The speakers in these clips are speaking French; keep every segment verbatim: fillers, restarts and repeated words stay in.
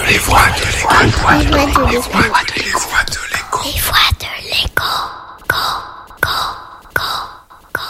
Les voix de l'écho. Les voix de l'écho. Les voix de l'écho. Les voix de l'écho. Go, go, go, go.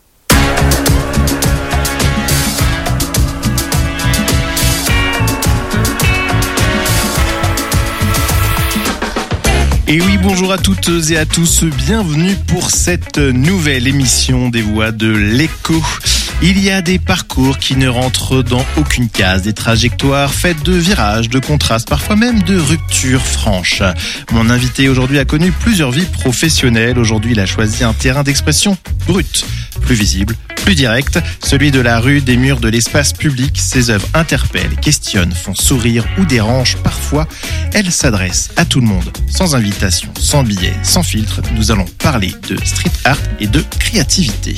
Et oui, bonjour à toutes et à tous, bienvenue pour cette nouvelle émission des voix de l'écho. Il y a des parcours qui ne rentrent dans aucune case, des trajectoires faites de virages, de contrastes, parfois même de ruptures franches. Mon invité aujourd'hui a connu plusieurs vies professionnelles. Aujourd'hui, il a choisi un terrain d'expression brut, plus visible, plus direct, celui de la rue, des murs, de l'espace public. Ses œuvres interpellent, questionnent, font sourire ou dérangent parfois. Elles s'adressent à tout le monde, sans invitation, sans billet, sans filtre. Nous allons parler de street art et de créativité.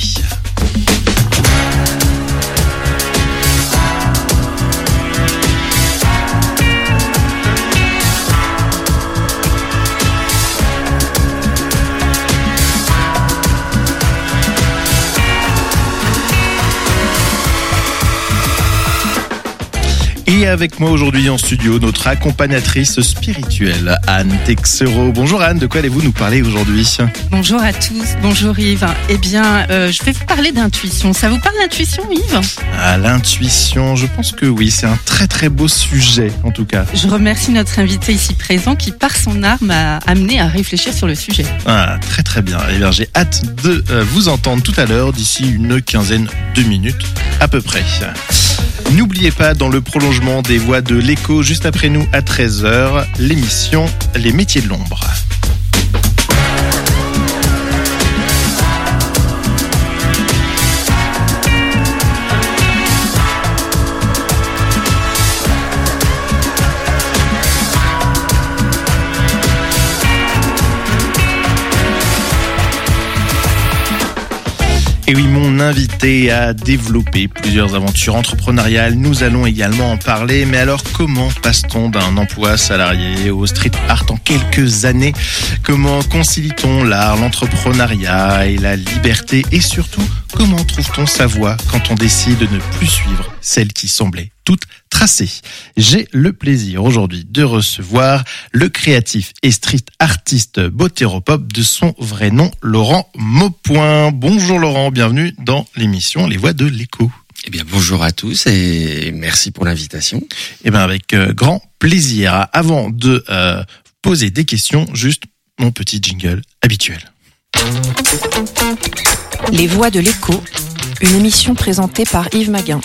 Et avec moi aujourd'hui en studio, notre accompagnatrice spirituelle, Anne Texero. Bonjour Anne, de quoi allez-vous nous parler aujourd'hui ? Bonjour à tous, bonjour Yves. Eh bien, euh, je vais vous parler d'intuition. Ça vous parle d'intuition, Yves ? Ah, l'intuition, je pense que oui, c'est un très très beau sujet en tout cas. Je remercie notre invité ici présent qui, par son art, m'a amené à réfléchir sur le sujet. Ah, très très bien. Eh bien, j'ai hâte de euh, vous entendre tout à l'heure, d'ici une quinzaine de minutes à peu près. N'oubliez pas, dans le prolongement des voix de l'écho, juste après nous à treize heures, l'émission Les métiers de l'ombre. Et oui, mon invité a développé plusieurs aventures entrepreneuriales. Nous allons également en parler. Mais alors, comment passe-t-on d'un emploi salarié au street art en quelques années ? Comment concilie-t-on l'art, l'entrepreneuriat et la liberté ? Et surtout, comment trouve-t-on sa voie quand on décide de ne plus suivre celle qui semblait toute tracée ? J'ai le plaisir aujourd'hui de recevoir le créatif et street artiste botéropop, de son vrai nom, Laurent Maupoint. Bonjour Laurent, bienvenue dans l'émission Les Voix de l'écho. Eh bien, bonjour à tous et merci pour l'invitation. Eh bien, avec euh, grand plaisir. Avant de euh, poser des questions, juste mon petit jingle habituel. Les Voix de l'écho, une émission présentée par Yves Maguin.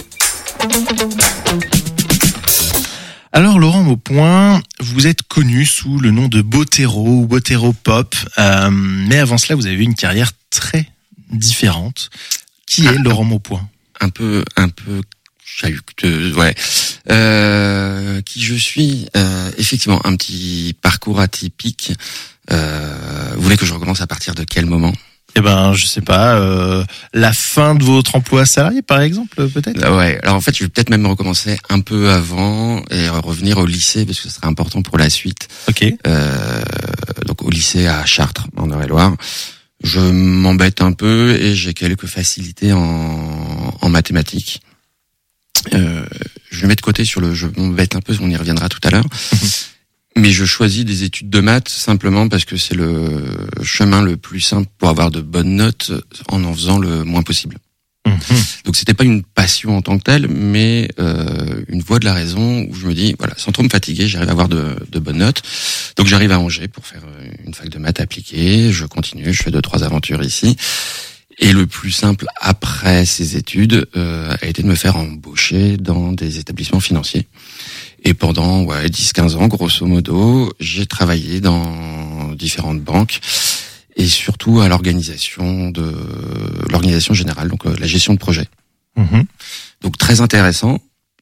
Alors Laurent Maupoint, vous êtes connu sous le nom de Botéro ou Botéropop, euh, mais avant cela vous avez eu une carrière très différente. Qui est Laurent Maupoint ? Un peu, un peu chahuteuse, ouais. Euh, qui je suis, euh, effectivement, un petit parcours atypique. Euh, vous voulez que je recommence à partir de quel moment ? Eh ben, je sais pas, euh, la fin de votre emploi salarié, par exemple, peut-être ? Euh, ouais. Alors en fait, je vais peut-être même recommencer un peu avant et revenir au lycée parce que ce serait important pour la suite. Ok. Euh, donc au lycée à Chartres, en Eure-et-Loire. Je m'embête un peu et j'ai quelques facilités en, en mathématiques. Euh, je vais mettre de côté sur le je m'embête un peu, on y reviendra tout à l'heure. Mais je choisis des études de maths simplement parce que c'est le chemin le plus simple pour avoir de bonnes notes en en faisant le moins possible. Mmh. Donc c'était pas une passion en tant que telle, mais euh, une voie de la raison où je me dis, voilà, sans trop me fatiguer, j'arrive à avoir de, de bonnes notes. Donc j'arrive à Angers pour faire une fac de maths appliquée, je continue, je fais deux, trois aventures ici. Et le plus simple après ces études euh, a été de me faire embaucher dans des établissements financiers. Et pendant ouais, dix quinze ans, grosso modo, j'ai travaillé dans différentes banques et surtout à l'organisation de l'organisation générale, donc euh, la gestion de projet. Mmh. Donc très intéressant,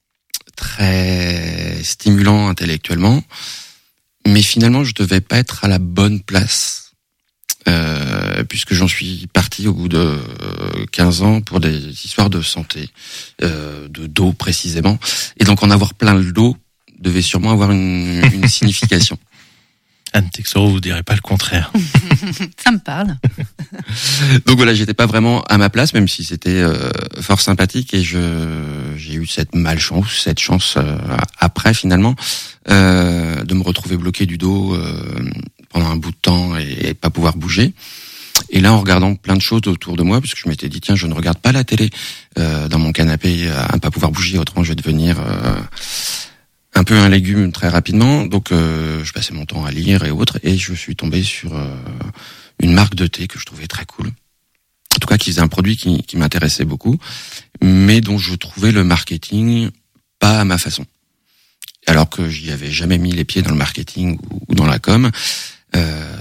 très stimulant intellectuellement, mais finalement je devais pas être à la bonne place. Euh, puisque j'en suis parti au bout de quinze ans pour des histoires de santé, euh, de dos précisément, et donc en avoir plein le dos devait sûrement avoir une, une signification. Anne Texero, vous direz pas le contraire. Ça me parle. Donc voilà, j'étais pas vraiment à ma place, même si c'était euh, fort sympathique, et je j'ai eu cette malchance, cette chance euh, après finalement euh, de me retrouver bloqué du dos euh, pendant un bout de temps et, et pas pouvoir bouger. Et là, en regardant plein de choses autour de moi, parce que je m'étais dit, tiens, je ne regarde pas la télé euh, dans mon canapé à ne pas pouvoir bouger, autrement je vais devenir euh, un peu un légume très rapidement. Donc, euh, je passais mon temps à lire et autres, et je suis tombé sur euh, une marque de thé que je trouvais très cool. En tout cas, qui faisait un produit qui, qui m'intéressait beaucoup, mais dont je trouvais le marketing pas à ma façon. Alors que j'y avais jamais mis les pieds dans le marketing ou, ou dans la com, euh,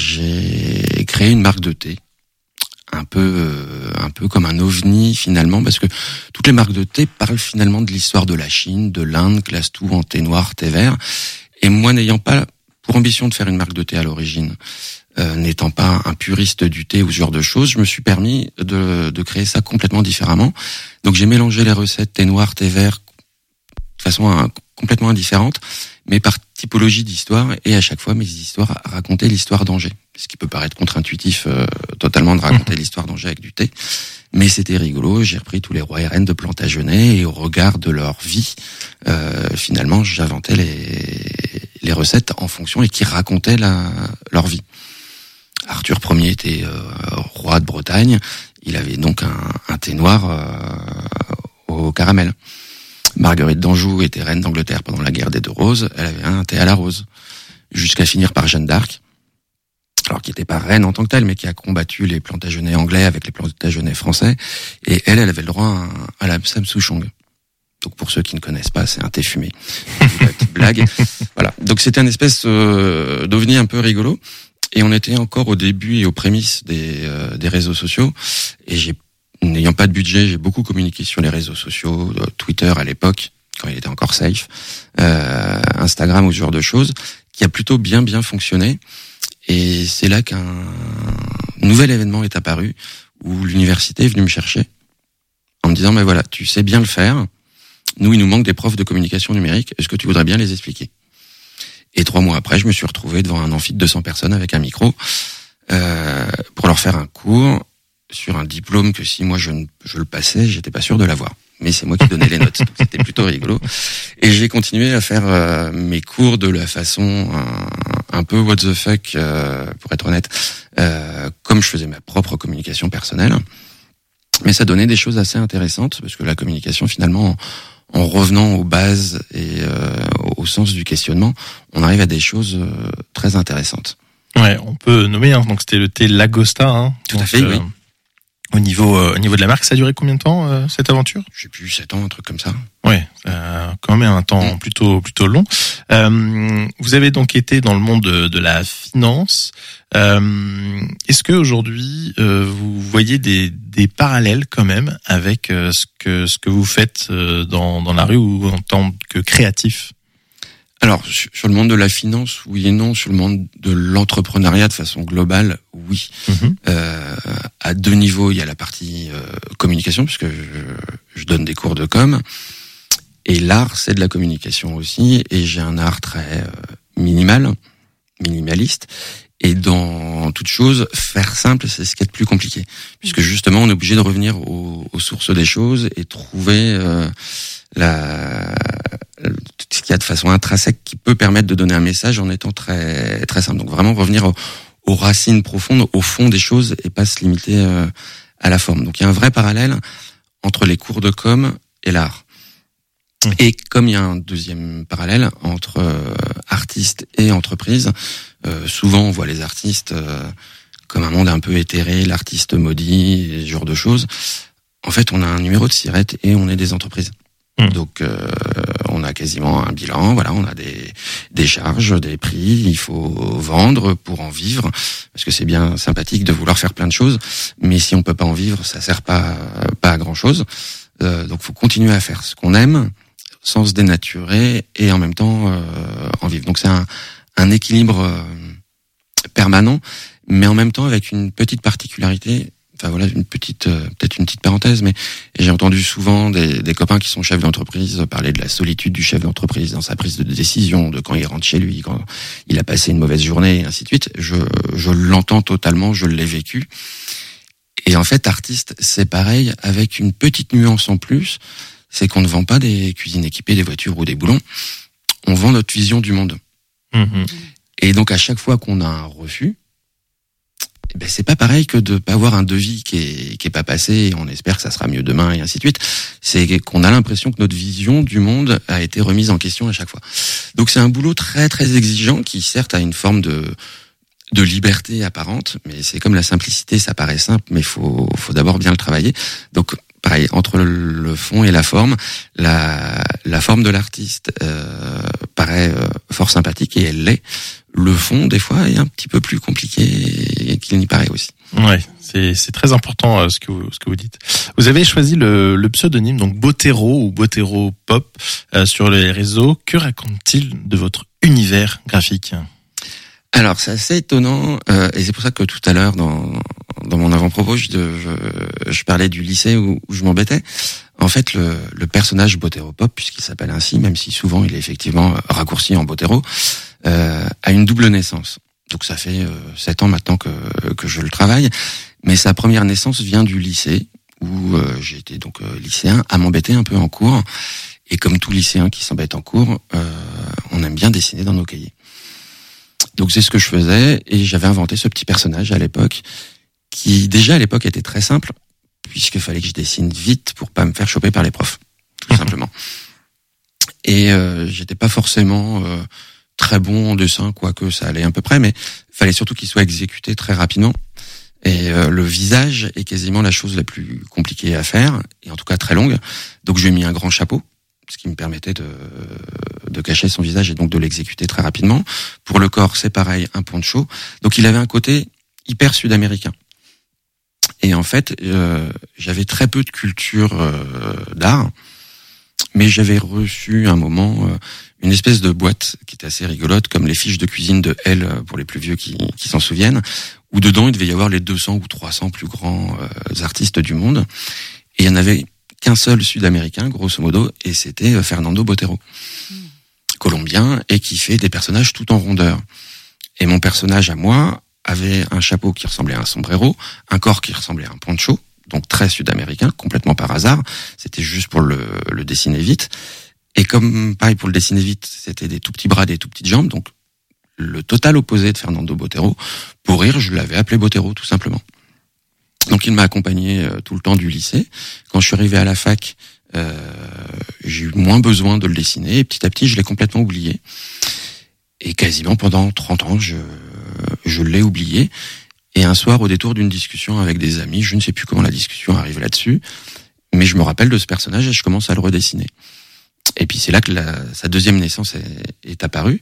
j'ai créé une marque de thé, un peu, euh, un peu comme un ovni finalement, parce que toutes les marques de thé parlent finalement de l'histoire de la Chine, de l'Inde, classent tout en thé noir, thé vert. Et moi, n'ayant pas pour ambition de faire une marque de thé à l'origine, euh, n'étant pas un puriste du thé ou ce genre de choses, je me suis permis de, de créer ça complètement différemment. Donc j'ai mélangé les recettes thé noir, thé vert de façon hein, complètement indifférente, mais par typologie d'histoire, et à chaque fois mes histoires racontaient l'histoire d'Angers. Ce qui peut paraître contre-intuitif euh, totalement de raconter mmh. l'histoire d'Angers avec du thé, mais c'était rigolo. J'ai repris tous les rois et reines de Plantagenet, et au regard de leur vie, euh, finalement j'inventais les, les recettes en fonction et qui racontaient la, leur vie. Arthur Ier était euh, roi de Bretagne, il avait donc un, un thé noir euh, au caramel. Marguerite d'Anjou était reine d'Angleterre pendant la guerre des Deux Roses, elle avait un thé à la rose. Jusqu'à finir par Jeanne d'Arc, alors qui n'était pas reine en tant que telle, mais qui a combattu les Plantagenets anglais avec les Plantagenets français, et elle, elle avait le droit à, à la Sam Souchong. Donc pour ceux qui ne connaissent pas, c'est un thé fumé. La petite blague. Voilà. Donc c'était une espèce euh, d'ovni un peu rigolo, et on était encore au début et aux prémices des, euh, des réseaux sociaux, et j'ai n'ayant pas de budget, j'ai beaucoup communiqué sur les réseaux sociaux, Twitter à l'époque, quand il était encore safe, euh, Instagram ou ce genre de choses, qui a plutôt bien bien fonctionné. Et c'est là qu'un nouvel événement est apparu, où l'université est venue me chercher, en me disant, mais voilà, tu sais bien le faire, nous il nous manque des profs de communication numérique, est-ce que tu voudrais bien les expliquer? Et trois mois après, je me suis retrouvé devant un amphi de deux cents personnes avec un micro, euh, pour leur faire un cours, sur un diplôme que si moi je, je le passais, j'étais pas sûr de l'avoir. Mais c'est moi qui donnais les notes, donc c'était plutôt rigolo. Et j'ai continué à faire euh, mes cours de la façon un, un peu what the fuck, euh, pour être honnête, euh, comme je faisais ma propre communication personnelle. Mais ça donnait des choses assez intéressantes, parce que la communication, finalement, en, en revenant aux bases et euh, au sens du questionnement, on arrive à des choses euh, très intéressantes. Ouais, on peut nommer, hein, donc c'était le thé Lagosta. Hein, Tout donc, à fait, euh, oui. Au niveau, euh, au niveau de la marque, ça a duré combien de temps, euh, cette aventure? Je sais plus, sept ans, un truc comme ça. Ouais, euh, quand même un temps mmh. plutôt plutôt long. Euh, vous avez donc été dans le monde de, de la finance. Euh, est-ce que aujourd'hui euh, vous voyez des, des parallèles quand même avec euh, ce que ce que vous faites euh, dans dans la rue ou en tant que créatif? Alors, sur le monde de la finance, oui et non. Sur le monde de l'entrepreneuriat de façon globale, oui. Mmh. Euh, à deux niveaux, il y a la partie euh, communication, puisque je, je donne des cours de com. Et l'art, c'est de la communication aussi. Et j'ai un art très euh, minimal, minimaliste. Et dans toute chose, faire simple, c'est ce qui est le plus compliqué. Puisque justement, on est obligé de revenir aux, aux sources des choses et trouver euh, la... ce qu'il y a de façon intrinsèque qui peut permettre de donner un message en étant très très simple. Donc vraiment revenir aux, aux racines profondes, au fond des choses, et pas se limiter euh, à la forme. Donc il y a un vrai parallèle entre les cours de com et l'art. Mmh. Et comme il y a un deuxième parallèle entre euh, artistes et entreprises, euh, souvent on voit les artistes euh, comme un monde un peu éthéré, l'artiste maudit, et ce genre de choses. En fait, on a un numéro de sirette et on est des entreprises. Mmh. Donc euh, on a quasiment un bilan, voilà, on a des des charges, des prix, il faut vendre pour en vivre, parce que c'est bien sympathique de vouloir faire plein de choses, mais si on peut pas en vivre, ça sert pas pas à grand chose. Euh, donc faut continuer à faire ce qu'on aime, sans se dénaturer et en même temps euh, en vivre. Donc c'est un un équilibre euh, permanent, mais en même temps avec une petite particularité. Enfin voilà, une petite, euh, peut-être une petite parenthèse, mais j'ai entendu souvent des, des copains qui sont chefs d'entreprise parler de la solitude du chef d'entreprise dans sa prise de décision, de quand il rentre chez lui, quand il a passé une mauvaise journée, et ainsi de suite. Je, je l'entends totalement, je l'ai vécu. Et en fait, artiste, c'est pareil, avec une petite nuance en plus, c'est qu'on ne vend pas des cuisines équipées, des voitures ou des boulons. on vend notre vision du monde. Mmh. Et donc à chaque fois qu'on a un refus, eh ben c'est pas pareil que de pas avoir un devis qui est qui est pas passé et on espère que ça sera mieux demain et ainsi de suite. C'est qu'on a l'impression que notre vision du monde a été remise en question à chaque fois. Donc c'est un boulot très très exigeant qui certes a une forme de de liberté apparente, mais c'est comme la simplicité, ça paraît simple, mais faut faut d'abord bien le travailler. Donc pareil, entre le fond et la forme, la la forme de l'artiste euh, paraît euh, fort sympathique et elle l'est. Le fond, des fois, est un petit peu plus compliqué qu'il n'y paraît aussi. Ouais, c'est c'est très important euh, ce que vous ce que vous dites. Vous avez choisi le le pseudonyme donc Botero ou Botero Pop euh, sur les réseaux. Que raconte-t-il de votre univers graphique ? Alors c'est assez étonnant euh, et c'est pour ça que tout à l'heure dans dans mon avant-propos je, je je parlais du lycée où, où je m'embêtais. En fait le le personnage Botero Pop, puisqu'il s'appelle ainsi, même si souvent il est effectivement raccourci en Botero, euh, a une double naissance. Donc ça fait euh, sept ans maintenant que que je le travaille, mais sa première naissance vient du lycée où euh, j'ai été donc euh, lycéen à m'embêter un peu en cours. Et comme tout lycéen qui s'embête en cours, euh, on aime bien dessiner dans nos cahiers. Donc c'est ce que je faisais et j'avais inventé ce petit personnage à l'époque qui déjà à l'époque était très simple puisqu'il fallait que je dessine vite pour pas me faire choper par les profs, tout simplement. Et euh, j'étais pas forcément euh, très bon en dessin, quoique ça allait à peu près, mais il fallait surtout qu'il soit exécuté très rapidement. Et euh, le visage est quasiment la chose la plus compliquée à faire, et en tout cas très longue. Donc je lui ai mis un grand chapeau, ce qui me permettait de, de cacher son visage et donc de l'exécuter très rapidement. Pour le corps, c'est pareil, un poncho. Donc il avait un côté hyper sud-américain. Et en fait, euh, j'avais très peu de culture euh, d'art, mais j'avais reçu un moment euh, une espèce de boîte qui était assez rigolote, comme les fiches de cuisine de Elle, pour les plus vieux qui, qui s'en souviennent, où dedans il devait y avoir les deux cents ou trois cents plus grands euh, artistes du monde. Et il y en avait qu'un seul sud-américain, grosso modo, et c'était Fernando Botero, mmh. colombien, et qui fait des personnages tout en rondeur. Et mon personnage à moi avait un chapeau qui ressemblait à un sombrero, un corps qui ressemblait à un poncho, donc très sud-américain, complètement par hasard. C'était juste pour le, le dessiner vite. Et comme, pareil, pour le dessiner vite, c'était des tout petits bras, des tout petites jambes, donc le total opposé de Fernando Botero. Pour rire, je l'avais appelé Botero, tout simplement. Donc il m'a accompagné euh, tout le temps du lycée. Quand je suis arrivé à la fac, euh, j'ai eu moins besoin de le dessiner, et petit à petit, je l'ai complètement oublié. Et quasiment pendant trente ans, je, je l'ai oublié. Et un soir, au détour d'une discussion avec des amis, je ne sais plus comment la discussion arrive là-dessus, mais je me rappelle de ce personnage et je commence à le redessiner. Et puis c'est là que la, sa deuxième naissance est, est apparue.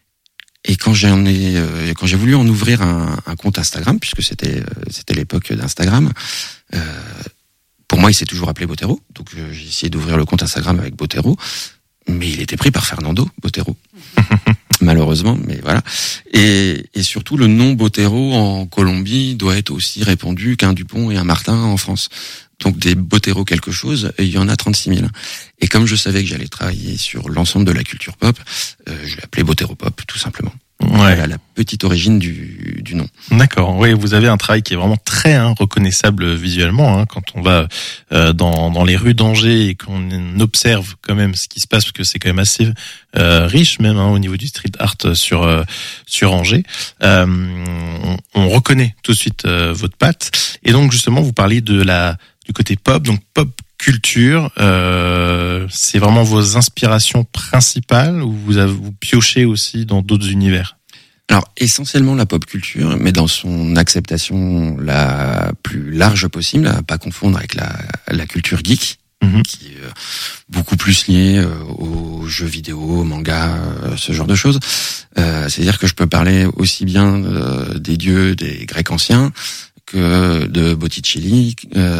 Et quand j'en ai, euh, quand j'ai voulu en ouvrir un, un compte Instagram, puisque c'était, euh, c'était l'époque d'Instagram, euh, pour moi, il s'est toujours appelé Botero. Donc euh, j'ai essayé d'ouvrir le compte Instagram avec Botero, mais il était pris par Fernando Botero. Malheureusement, mais voilà. Et, et surtout, le nom Botero en Colombie doit être aussi répandu qu'un Dupont et un Martin en France. Donc des Botero quelque chose, il y en a trente-six mille. Et comme je savais que j'allais travailler sur l'ensemble de la culture pop, euh, je l'ai appelé Botero Pop, tout simplement. Ouais. Voilà la petite origine du, du nom. D'accord. Oui, vous avez un travail qui est vraiment très hein, reconnaissable visuellement hein, quand on va euh, dans, dans les rues d'Angers et qu'on observe quand même ce qui se passe, parce que c'est quand même assez euh, riche même hein, au niveau du street art sur euh, sur Angers. Euh, on, on reconnaît tout de suite euh, votre patte. Et donc justement, vous parliez de la du côté pop, donc pop culture. Euh, c'est vraiment vos inspirations principales ou vous avez, vous piochez aussi dans d'autres univers? Alors, essentiellement la pop culture, mais dans son acceptation la plus large possible, à pas confondre avec la, la culture geek, mmh. qui est euh, beaucoup plus liée euh, aux jeux vidéo, aux mangas, euh, ce genre de choses. Euh, c'est-à-dire que je peux parler aussi bien euh, des dieux des Grecs anciens que de Botticelli,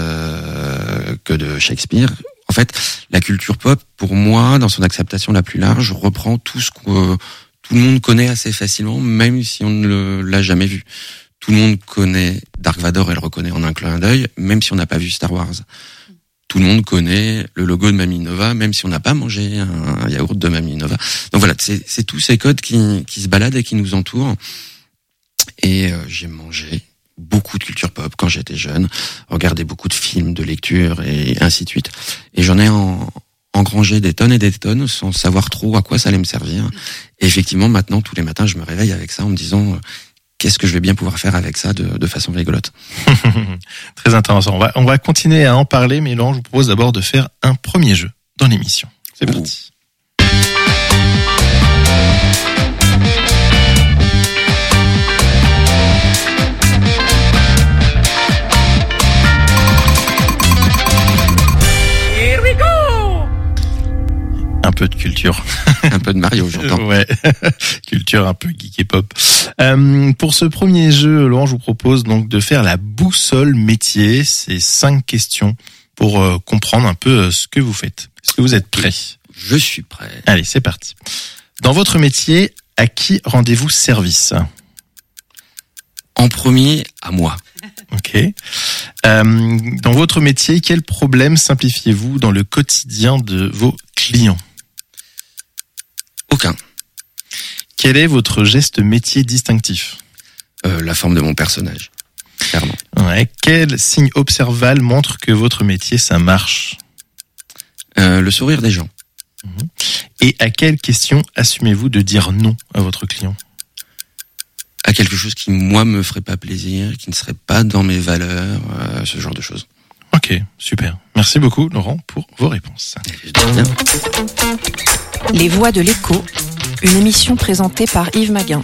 euh, que de Shakespeare. En fait, la culture pop, pour moi, dans son acceptation la plus large, reprend tout ce que tout le monde connaît assez facilement, même si on ne l'a jamais vu. Tout le monde connaît Dark Vador et le reconnaît en un clin d'œil, même si on n'a pas vu Star Wars. Tout le monde connaît le logo de Mamie Nova, même si on n'a pas mangé un yaourt de Mamie Nova. Donc voilà, c'est, c'est tous ces codes qui, qui se baladent et qui nous entourent. Et euh, j'ai mangé beaucoup de culture pop quand j'étais jeune, regardé beaucoup de films, de lectures et ainsi de suite. Et j'en ai en, engranger des tonnes et des tonnes sans savoir trop à quoi ça allait me servir. Et effectivement, maintenant, tous les matins, je me réveille avec ça en me disant... Qu'est-ce que je vais bien pouvoir faire avec ça de, de façon rigolote. Très intéressant. On va, on va continuer à en parler, mais Laurent, je vous propose d'abord de faire un premier jeu dans l'émission. C'est Ouh. parti. Un peu de culture. Un peu de Mario, j'entends. Ouais, culture un peu geek et pop. Euh, pour ce premier jeu, Laurent, je vous propose donc de faire la boussole métier. C'est cinq questions pour euh, comprendre un peu euh, ce que vous faites. Est-ce que vous êtes prêts ? Je suis prêt. Allez, c'est parti. Dans votre métier, à qui rendez-vous service ? En premier, à moi. Ok. Euh, dans votre métier, quel problème simplifiez-vous dans le quotidien de vos clients ? Aucun. Quel est votre geste métier distinctif ? Euh, la forme de mon personnage, clairement. Ouais. Quel signe observal montre que votre métier, ça marche ? Euh, le sourire des gens. Et à quelle question assumez-vous de dire non à votre client ? À quelque chose qui, moi, me ferait pas plaisir, qui ne serait pas dans mes valeurs, euh, ce genre de choses. Ok, super. Merci beaucoup, Laurent, pour vos réponses. Bien. Les Voix de l'écho, une émission présentée par Yves Maguin.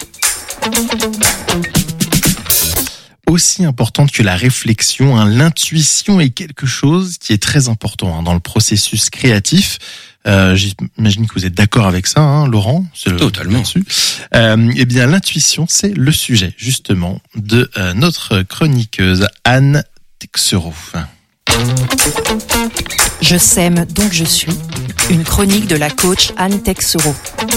Aussi importante que la réflexion, hein, l'intuition est quelque chose qui est très important hein, dans le processus créatif. Euh, j'imagine que vous êtes d'accord avec ça, hein, Laurent. C'est Totalement. Euh, eh bien, l'intuition, c'est le sujet, justement, de euh, notre chroniqueuse Anne Texereau. Je sème, donc je suis. Une chronique de la coach Anne Texereau.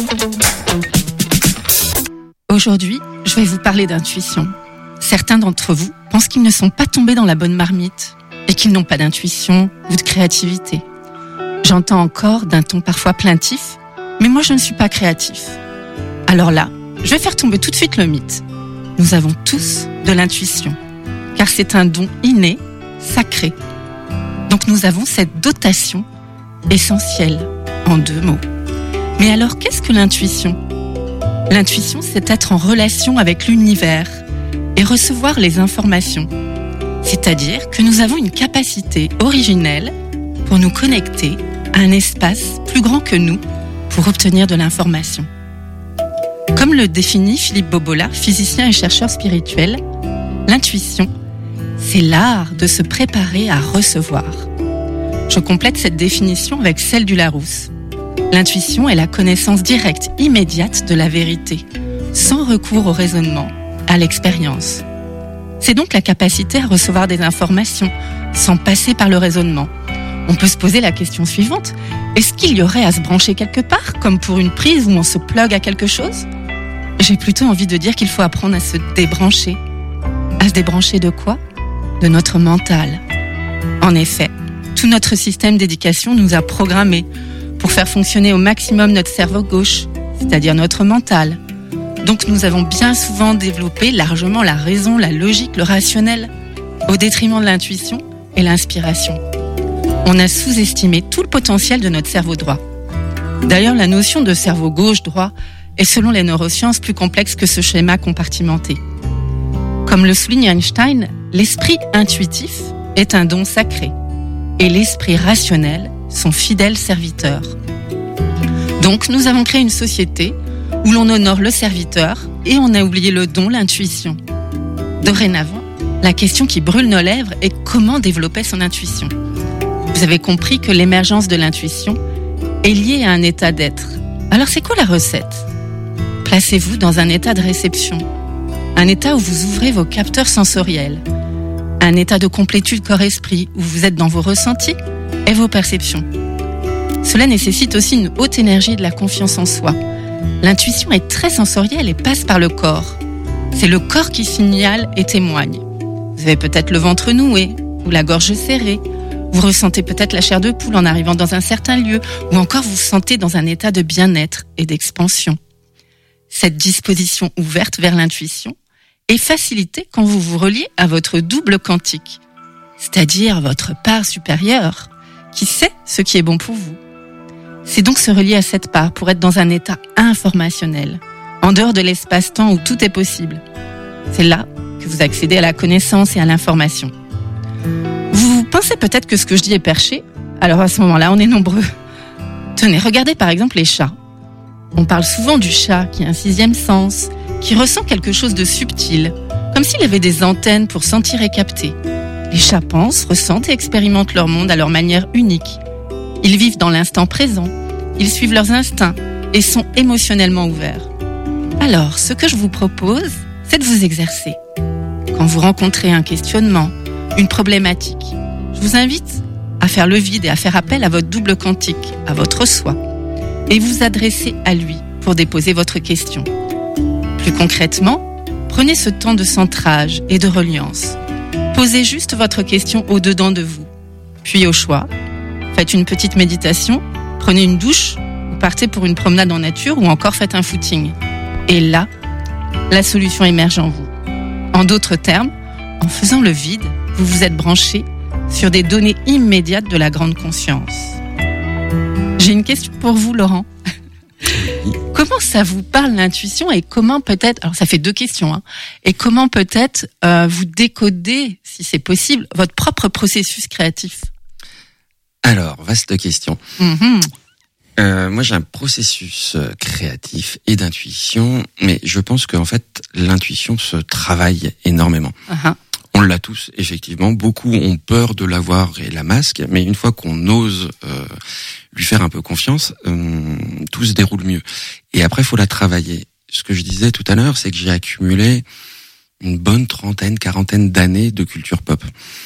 Aujourd'hui, je vais vous parler d'intuition. Certains d'entre vous pensent qu'ils ne sont pas tombés dans la bonne marmite et qu'ils n'ont pas d'intuition ou de créativité. J'entends encore d'un ton parfois plaintif, mais moi je ne suis pas créatif. Alors là, je vais faire tomber tout de suite le mythe. Nous avons tous de l'intuition, car c'est un don inné, sacré. Donc nous avons cette dotation essentielle, en deux mots. Mais alors qu'est-ce que l'intuition ? L'intuition, c'est être en relation avec l'univers et recevoir les informations. C'est-à-dire que nous avons une capacité originelle pour nous connecter à un espace plus grand que nous pour obtenir de l'information. Comme le définit Philippe Bobola, physicien et chercheur spirituel, l'intuition, c'est l'art de se préparer à recevoir. Je complète cette définition avec celle du Larousse. L'intuition est la connaissance directe, immédiate de la vérité, sans recours au raisonnement, à l'expérience. C'est donc la capacité à recevoir des informations, sans passer par le raisonnement. On peut se poser la question suivante. Est-ce qu'il y aurait à se brancher quelque part, comme pour une prise où on se plug à quelque chose ? J'ai plutôt envie de dire qu'il faut apprendre à se débrancher. À se débrancher de quoi ? De notre mental. En effet, tout notre système d'éducation nous a programmés pour faire fonctionner au maximum notre cerveau gauche, c'est-à-dire notre mental. Donc nous avons bien souvent développé largement la raison, la logique, le rationnel, au détriment de l'intuition et l'inspiration. On a sous-estimé tout le potentiel de notre cerveau droit. D'ailleurs, la notion de cerveau gauche-droit est selon les neurosciences plus complexe que ce schéma compartimenté. Comme le souligne Einstein, l'esprit intuitif est un don sacré et l'esprit rationnel son fidèle serviteur. Donc, nous avons créé une société où l'on honore le serviteur et on a oublié le don, l'intuition. Dorénavant, la question qui brûle nos lèvres est comment développer son intuition. Vous avez compris que l'émergence de l'intuition est liée à un état d'être. Alors, c'est quoi la recette ? Placez-vous dans un état de réception, un état où vous ouvrez vos capteurs sensoriels, un état de complétude corps-esprit où vous êtes dans vos ressentis et vos perceptions. Cela nécessite aussi une haute énergie de la confiance en soi. L'intuition est très sensorielle et passe par le corps. C'est le corps qui signale et témoigne. Vous avez peut-être le ventre noué ou la gorge serrée. Vous ressentez peut-être la chair de poule en arrivant dans un certain lieu ou encore vous vous sentez dans un état de bien-être et d'expansion. Cette disposition ouverte vers l'intuition est facilitée quand vous vous reliez à votre double quantique, c'est-à-dire votre part supérieure qui sait ce qui est bon pour vous. C'est donc se relier à cette part pour être dans un état informationnel, en dehors de l'espace-temps où tout est possible. C'est là que vous accédez à la connaissance et à l'information. Vous pensez peut-être que ce que je dis est perché? Alors à ce moment-là, on est nombreux. Tenez, regardez par exemple les chats. On parle souvent du chat qui a un sixième sens, qui ressent quelque chose de subtil, comme s'il avait des antennes pour sentir et capter. Les chats pensent, ressentent et expérimentent leur monde à leur manière unique. Ils vivent dans l'instant présent, ils suivent leurs instincts et sont émotionnellement ouverts. Alors, ce que je vous propose, c'est de vous exercer. Quand vous rencontrez un questionnement, une problématique, je vous invite à faire le vide et à faire appel à votre double quantique, à votre soi, et vous adresser à lui pour déposer votre question. Plus concrètement, prenez ce temps de centrage et de reliance. Posez juste votre question au-dedans de vous. Puis au choix, faites une petite méditation, prenez une douche, ou partez pour une promenade en nature ou encore faites un footing. Et là, la solution émerge en vous. En d'autres termes, en faisant le vide, vous vous êtes branché sur des données immédiates de la grande conscience. J'ai une question pour vous, Laurent. Comment ça vous parle l'intuition et comment peut-être, alors ça fait deux questions, hein, et comment peut-être euh, vous décoder, si c'est possible, votre propre processus créatif? Alors, vaste question. Mm-hmm. Euh, moi, j'ai un processus créatif et d'intuition, mais je pense qu'en fait, l'intuition se travaille énormément. Uh-huh. On l'a tous, effectivement. Beaucoup ont peur de l'avoir et la masque, mais une fois qu'on ose euh, lui faire un peu confiance, euh, tout se déroule mieux. Et après, il faut la travailler. Ce que je disais tout à l'heure, c'est que j'ai accumulé une bonne trentaine, quarantaine d'années de culture pop.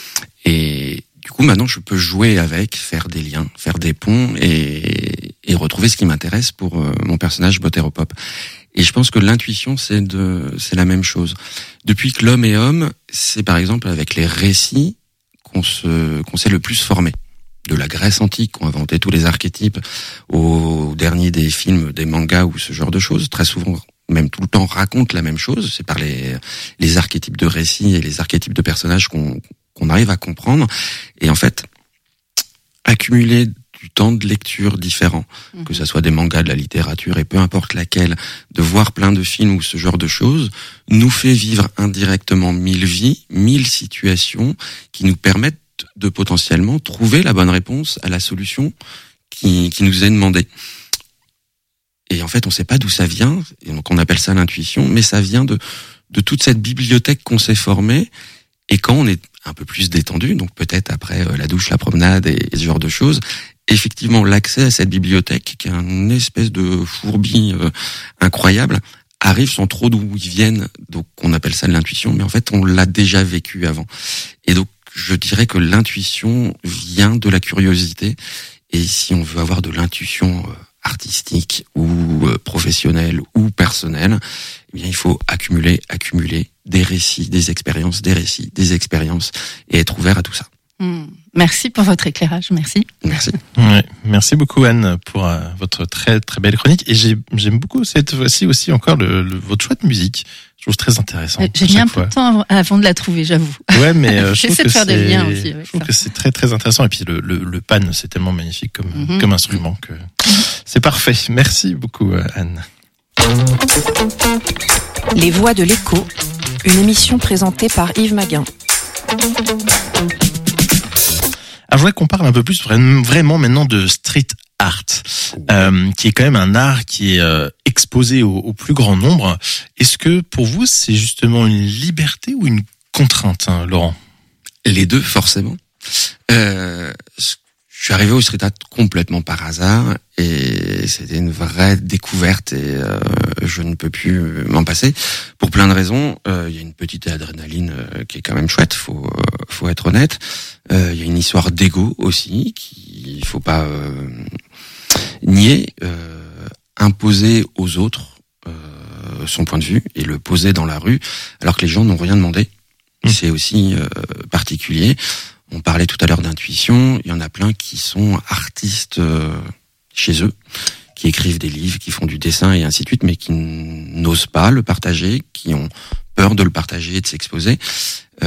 Et du coup, maintenant, je peux jouer avec, faire des liens, faire des ponts et, et retrouver ce qui m'intéresse pour euh, mon personnage Botéropop. Et je pense que l'intuition, c'est de, c'est la même chose. Depuis que l'homme est homme, c'est par exemple avec les récits qu'on se, qu'on s'est le plus formé. De la Grèce antique, qu'on a inventé tous les archétypes, au dernier des films, des mangas ou ce genre de choses. Très souvent, même tout le temps, raconte la même chose. C'est par les, les archétypes de récits et les archétypes de personnages qu'on, qu'on arrive à comprendre. Et en fait, accumuler du temps de lecture différent, mmh. que ça soit des mangas, de la littérature et peu importe laquelle, de voir plein de films ou ce genre de choses, nous fait vivre indirectement mille vies, mille situations qui nous permettent de potentiellement trouver la bonne réponse à la solution qui, qui nous est demandée. Et en fait, on ne sait pas d'où ça vient, et donc on appelle ça l'intuition, mais ça vient de, de toute cette bibliothèque qu'on s'est formée. Et quand on est un peu plus détendu, donc peut-être après la douche, la promenade et, et ce genre de choses, effectivement, l'accès à cette bibliothèque, qui est une espèce de fourbi euh, incroyable, arrive sans trop d'où ils viennent. Donc, on appelle ça de l'intuition, mais en fait, on l'a déjà vécu avant. Et donc, je dirais que l'intuition vient de la curiosité. Et si on veut avoir de l'intuition euh, artistique ou euh, professionnelle ou personnelle, eh bien, il faut accumuler, accumuler des récits, des expériences, des récits, des expériences, et être ouvert à tout ça. Mmh. Merci pour votre éclairage, merci. Merci. Ouais, merci beaucoup Anne pour euh, votre très très belle chronique. Et j'ai, j'aime beaucoup cette fois-ci aussi encore le, le, votre choix de musique. Je trouve très intéressant. J'ai mis un peu de temps avant, avant de la trouver, j'avoue. Ouais, mais euh, je trouve J'essaie que de faire c'est, des liens aussi avec je trouve ça. que c'est très très intéressant. Et puis le le, le pan, c'est tellement magnifique comme Mm-hmm. comme instrument que c'est parfait. Merci beaucoup Anne. Les Voix de l'écho, une émission présentée par Yves Maguin. Alors, je voudrais qu'on parle un peu plus vraiment maintenant de street art, euh, qui est quand même un art qui est euh, exposé au, au plus grand nombre. Est-ce que pour vous, c'est justement une liberté ou une contrainte, hein, Laurent ? Les deux, forcément. Euh, je suis arrivé au street art complètement par hasard et c'était une vraie découverte et euh, je ne peux plus m'en passer pour plein de raisons. Euh, il y a une petite adrénaline euh, qui est quand même chouette, faut euh, faut être honnête. Euh, il y a une histoire d'ego aussi qu'il faut pas euh, nier, euh, imposer aux autres euh, son point de vue et le poser dans la rue alors que les gens n'ont rien demandé. Mmh. C'est aussi euh, particulier. On parlait tout à l'heure d'intuition, il y en a plein qui sont artistes euh, chez eux, qui écrivent des livres, qui font du dessin et ainsi de suite, mais qui n'osent pas le partager, qui ont peur de le partager et de s'exposer.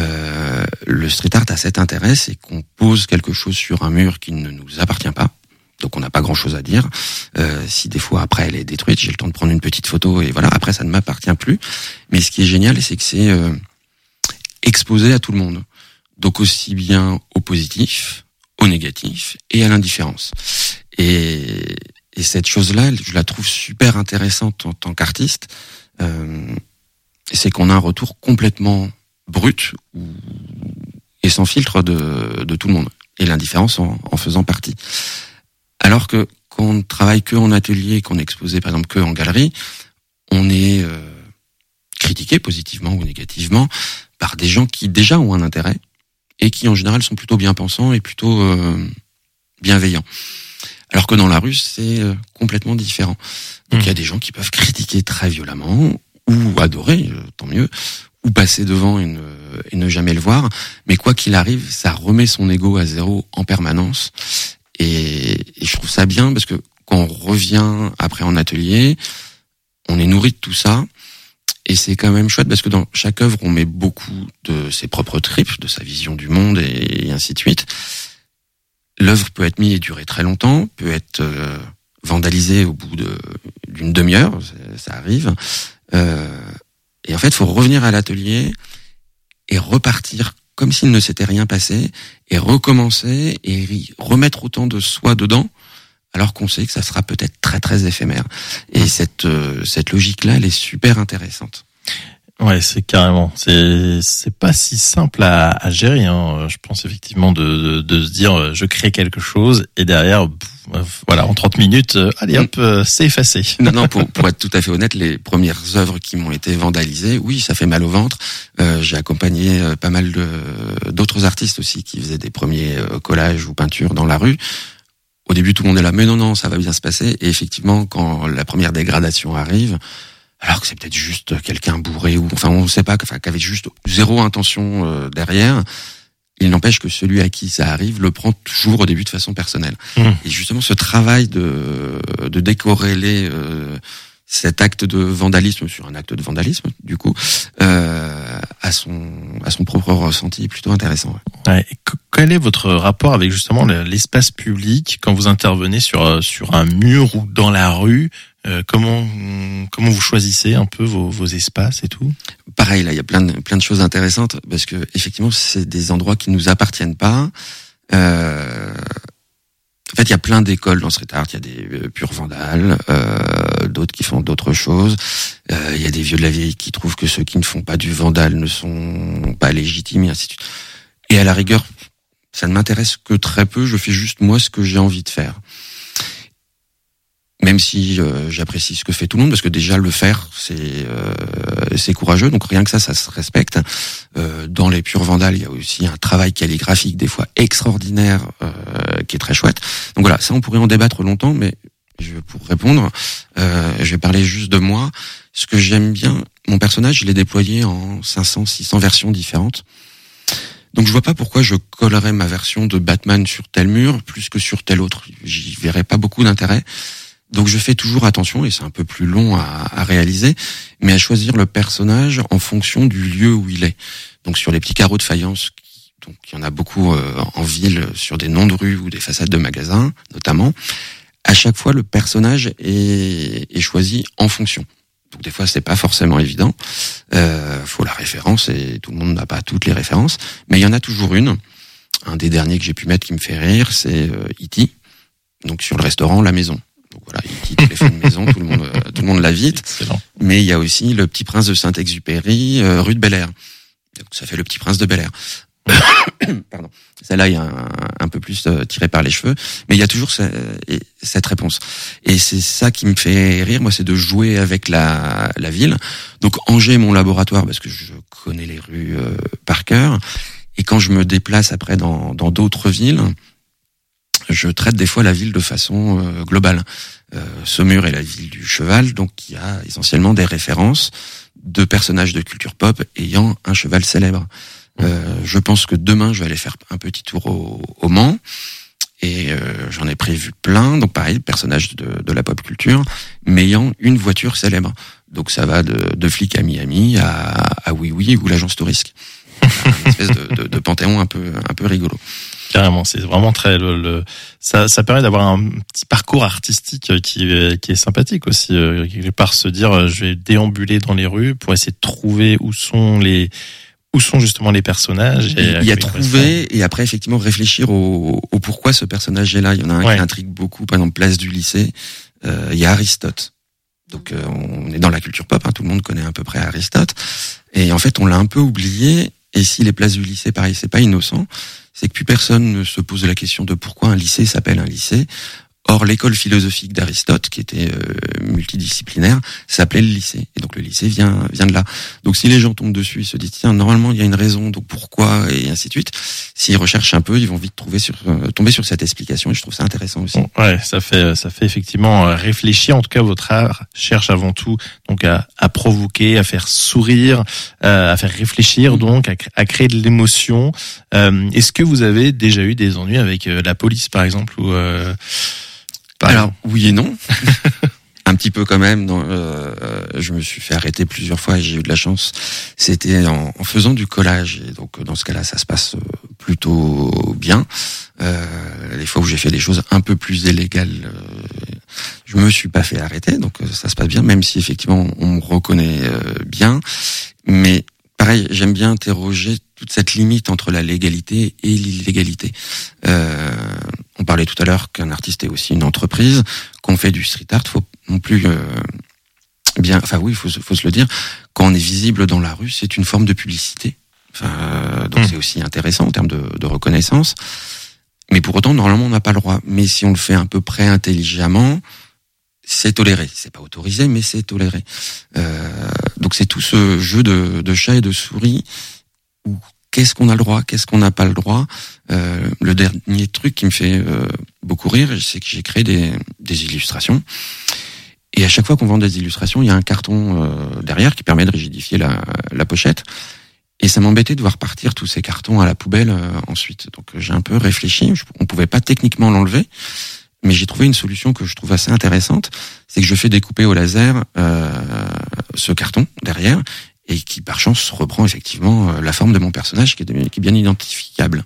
Euh, le street art a cet intérêt, c'est qu'on pose quelque chose sur un mur qui ne nous appartient pas, Donc on n'a pas grand-chose à dire. Euh, si des fois après elle est détruite, j'ai le temps de prendre une petite photo et voilà. Après ça ne m'appartient plus. Mais ce qui est génial, c'est que c'est euh, exposé à tout le monde. Donc aussi bien au positif, au négatif et à l'indifférence. Et, et cette chose-là, je la trouve super intéressante en tant qu'artiste. Euh, c'est qu'on a un retour complètement brut ou, et sans filtre de, de tout le monde. Et l'indifférence en, en faisant partie. Alors que quand on travaille que en atelier, qu'on est exposé par exemple que en galerie, on est euh, critiqué positivement ou négativement par des gens qui déjà ont un intérêt et qui en général sont plutôt bien pensants et plutôt euh, bienveillants. Alors que dans la rue, c'est euh, complètement différent. Donc il mmh. y a des gens qui peuvent critiquer très violemment ou adorer, euh, tant mieux, ou passer devant et ne, et ne jamais le voir. Mais quoi qu'il arrive, ça remet son ego à zéro en permanence. Et, et je trouve ça bien parce que quand on revient après en atelier, on est nourri de tout ça. Et c'est quand même chouette parce que dans chaque œuvre, on met beaucoup de ses propres tripes, de sa vision du monde et, et ainsi de suite. L'œuvre peut être mise et durer très longtemps, peut être euh, vandalisée au bout de, d'une demi-heure, ça, ça arrive. Euh, et en fait, il faut revenir à l'atelier et repartir comme s'il ne s'était rien passé, et recommencer et remettre autant de soi dedans, alors qu'on sait que ça sera peut-être très très éphémère. Et cette euh, cette logique-là, elle est super intéressante. Ouais, c'est carrément. C'est c'est pas si simple à, à gérer. Hein. Je pense effectivement de, de de se dire je crée quelque chose et derrière voilà en trente minutes allez hop c'est effacé. Non non pour pour être tout à fait honnête, les premières œuvres qui m'ont été vandalisées, oui ça fait mal au ventre. Euh, j'ai accompagné pas mal de d'autres artistes aussi qui faisaient des premiers collages ou peintures dans la rue. Au début tout le monde est là mais non non ça va bien se passer et effectivement quand la première dégradation arrive, alors que c'est peut-être juste quelqu'un bourré ou enfin on ne sait pas, enfin qu'avait juste zéro intention euh, derrière. Il n'empêche que celui à qui ça arrive le prend toujours au début de façon personnelle. Mmh. Et justement ce travail de de décorréler euh, cet acte de vandalisme sur un acte de vandalisme du coup euh, à son à son propre ressenti est plutôt intéressant. Ouais. Ouais, et quel est votre rapport avec justement l'espace public quand vous intervenez sur sur un mur ou dans la rue? Euh, comment comment vous choisissez un peu vos, vos espaces et tout? Pareil, là, il y a plein de plein de choses intéressantes parce que effectivement, c'est des endroits qui nous appartiennent pas. Euh, en fait, il y a plein d'écoles dans street art. Il y a des euh, purs vandales, euh, d'autres qui font d'autres choses. Euh, il y a des vieux de la vieille qui trouvent que ceux qui ne font pas du vandal ne sont pas légitimes et ainsi de suite. Et à la rigueur, ça ne m'intéresse que très peu. Je fais juste moi ce que j'ai envie de faire. Même si euh, j'apprécie ce que fait tout le monde, parce que déjà le faire, c'est euh, c'est courageux, donc rien que ça, ça se respecte. Euh, dans les purs vandales, il y a aussi un travail calligraphique des fois extraordinaire, euh, qui est très chouette. Donc voilà, ça on pourrait en débattre longtemps, mais je, pour répondre, euh, je vais parler juste de moi. Ce que j'aime bien, mon personnage, je l'ai déployé en cinq cents, six cents versions différentes. Donc je vois pas pourquoi je collerais ma version de Batman sur tel mur plus que sur tel autre. J'y verrais pas beaucoup d'intérêt. Donc je fais toujours attention, et c'est un peu plus long à, à réaliser, mais à choisir le personnage en fonction du lieu où il est. Donc sur les petits carreaux de faïence, donc il y en a beaucoup euh, en ville, sur des noms de rues ou des façades de magasins notamment, à chaque fois le personnage est, est choisi en fonction. Donc des fois c'est pas forcément évident, euh, faut la référence et tout le monde n'a pas toutes les références, mais il y en a toujours une. Un des derniers que j'ai pu mettre qui me fait rire, c'est euh, E T, donc sur le restaurant La Maison. Donc voilà, E T, téléphone maison, tout le monde, euh, tout le monde l'a vite. Excellent. Mais il y a aussi le Petit Prince de Saint-Exupéry, euh, rue de Bel-Air. Donc ça fait le Petit Prince de Bel-Air. Pardon. Celle-là, il y a un, un peu plus euh, tiré par les cheveux, mais il y a toujours ce, et, cette réponse. Et c'est ça qui me fait rire, moi, c'est de jouer avec la, la ville. Donc Angers, mon laboratoire, parce que je connais les rues euh, par cœur. Et quand je me déplace après dans dans d'autres villes, je traite des fois la ville de façon euh, globale. Euh, Saumur est la ville du cheval, donc il y a essentiellement des références de personnages de culture pop ayant un cheval célèbre. Euh, je pense que demain, je vais aller faire un petit tour au, au Mans, et euh, j'en ai prévu plein. Donc pareil, personnages de, de la pop culture, mais ayant une voiture célèbre. Donc ça va de, de Flic à Miami à, à Oui Oui ou l'agence Tourisque. une espèce de, de, de panthéon un peu, un peu rigolo. Carrément, c'est vraiment très le, le ça ça permet d'avoir un petit parcours artistique qui qui est sympathique aussi, quelque part se dire je vais déambuler dans les rues pour essayer de trouver où sont les où sont justement les personnages. Et il y a trouvé et après effectivement réfléchir au, au pourquoi ce personnage est là. Il y en a un ouais. qui intrigue beaucoup, par exemple Place du Lycée. Euh, il y a Aristote. Donc euh, on est dans la culture pop, hein, tout le monde connaît à peu près Aristote. Et en fait on l'a un peu oublié. Et si les places du lycée, pareil, c'est pas innocent, c'est que plus personne ne se pose la question de pourquoi un lycée s'appelle un lycée. Or, l'école philosophique d'Aristote, qui était euh, multidisciplinaire, s'appelait le lycée. Et donc, le lycée vient vient de là. Donc, si les gens tombent dessus, ils se disent, tiens, normalement, il y a une raison, donc pourquoi, et ainsi de suite. S'ils recherchent un peu, ils vont vite trouver sur, euh, tomber sur cette explication, et je trouve ça intéressant aussi. Ouais, ça fait, ça fait effectivement réfléchir. En tout cas, votre art cherche avant tout, donc, à, à provoquer, à faire sourire, euh, à faire réfléchir, donc, à, à créer de l'émotion. Euh, est-ce que vous avez déjà eu des ennuis avec euh, la police, par exemple, ou, euh, Alors oui et non, un petit peu quand même. Dans, euh, je me suis fait arrêter plusieurs fois et j'ai eu de la chance. C'était en, en faisant du collage et donc dans ce cas-là, ça se passe plutôt bien. Euh, les fois où j'ai fait des choses un peu plus illégales, euh, je me suis pas fait arrêter, donc ça se passe bien, même si effectivement on me reconnaît euh, bien. Mais pareil, j'aime bien interroger toute cette limite entre la légalité et l'illégalité. Euh, on parlait tout à l'heure qu'un artiste est aussi une entreprise, qu'on fait du street art, faut non plus euh, bien, enfin oui, faut, faut se le dire, quand on est visible dans la rue, c'est une forme de publicité. Enfin, euh, donc mmh. c'est aussi intéressant en termes de, de reconnaissance. Mais pour autant, normalement, on n'a pas le droit. Mais si on le fait à peu près intelligemment, c'est toléré. C'est pas autorisé, mais c'est toléré. Euh, donc c'est tout ce jeu de, de chat et de souris où qu'est-ce qu'on a le droit, qu'est-ce qu'on n'a pas le droit. Euh, le dernier truc qui me fait euh, beaucoup rire, c'est que j'ai créé des, des illustrations. Et à chaque fois qu'on vend des illustrations, il y a un carton euh, derrière qui permet de rigidifier la, la pochette. Et ça m'embêtait de voir partir tous ces cartons à la poubelle euh, ensuite. Donc j'ai un peu réfléchi. On pouvait pas techniquement l'enlever, mais j'ai trouvé une solution que je trouve assez intéressante. C'est que je fais découper au laser euh, ce carton derrière et qui par chance reprend effectivement euh, la forme de mon personnage qui est, de, qui est bien identifiable.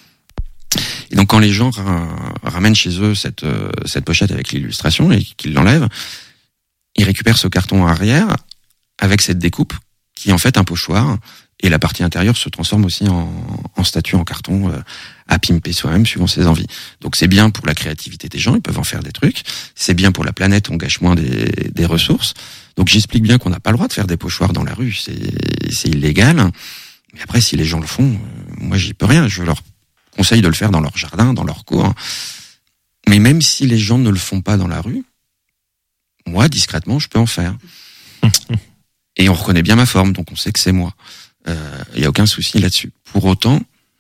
Et donc quand les gens ra- ramènent chez eux cette, euh, cette pochette avec l'illustration et qu'ils l'enlèvent, ils récupèrent ce carton arrière avec cette découpe qui est en fait un pochoir. Et la partie intérieure se transforme aussi en, en statue en carton euh, à pimper soi-même suivant ses envies. Donc c'est bien pour la créativité des gens, ils peuvent en faire des trucs. C'est bien pour la planète, on gâche moins des, des ressources. Donc j'explique bien qu'on n'a pas le droit de faire des pochoirs dans la rue, c'est, c'est illégal. Mais après, si les gens le font, euh, moi j'y peux rien. Je leur conseille de le faire dans leur jardin, dans leur cour. Mais même si les gens ne le font pas dans la rue, moi, discrètement, je peux en faire. Et on reconnaît bien ma forme, donc on sait que c'est moi. Il euh, n'y a aucun souci là-dessus. Pour autant,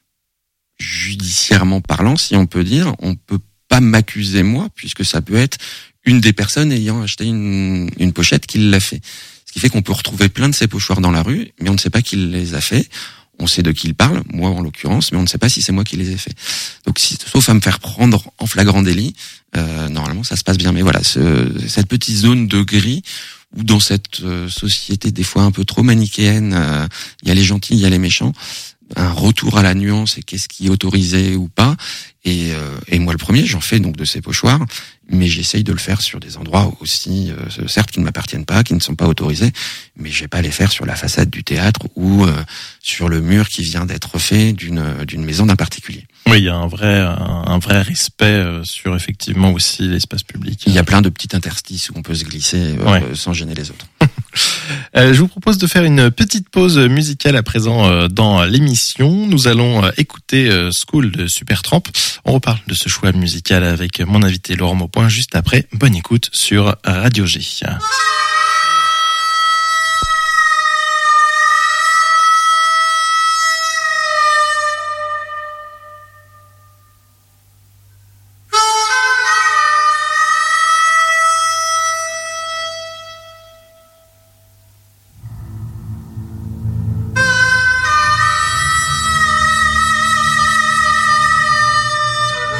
judiciairement parlant, si on peut dire, on peut pas m'accuser moi, puisque ça peut être une des personnes ayant acheté une, une pochette qui l'a fait. Ce qui fait qu'on peut retrouver plein de ces pochoirs dans la rue, mais on ne sait pas qui les a fait. On sait de qui il parle, moi en l'occurrence, mais on ne sait pas si c'est moi qui les ai fait. Donc, si, sauf à me faire prendre en flagrant délit, euh, normalement ça se passe bien. Mais voilà, ce, cette petite zone de gris où dans cette euh, société des fois un peu trop manichéenne, il euh, y a les gentils, il y a les méchants, un retour à la nuance et qu'est-ce qui est autorisé ou pas. Et, euh, et moi le premier, j'en fais donc de ces pochoirs, mais j'essaye de le faire sur des endroits aussi, euh, certes qui ne m'appartiennent pas, qui ne sont pas autorisés, mais je vais pas les faire sur la façade du théâtre ou euh, sur le mur qui vient d'être fait d'une d'une maison d'un particulier. Oui, il y a un vrai un, un vrai respect sur effectivement aussi l'espace public. Il y a plein de petits interstices où on peut se glisser euh, ouais. sans gêner les autres. euh, je vous propose de faire une petite pause musicale à présent euh, dans l'émission. Nous allons euh, écouter euh, School de Supertramp. On reparle de ce choix musical avec mon invité Laurent Maupoint juste après. Bonne écoute sur Radio G.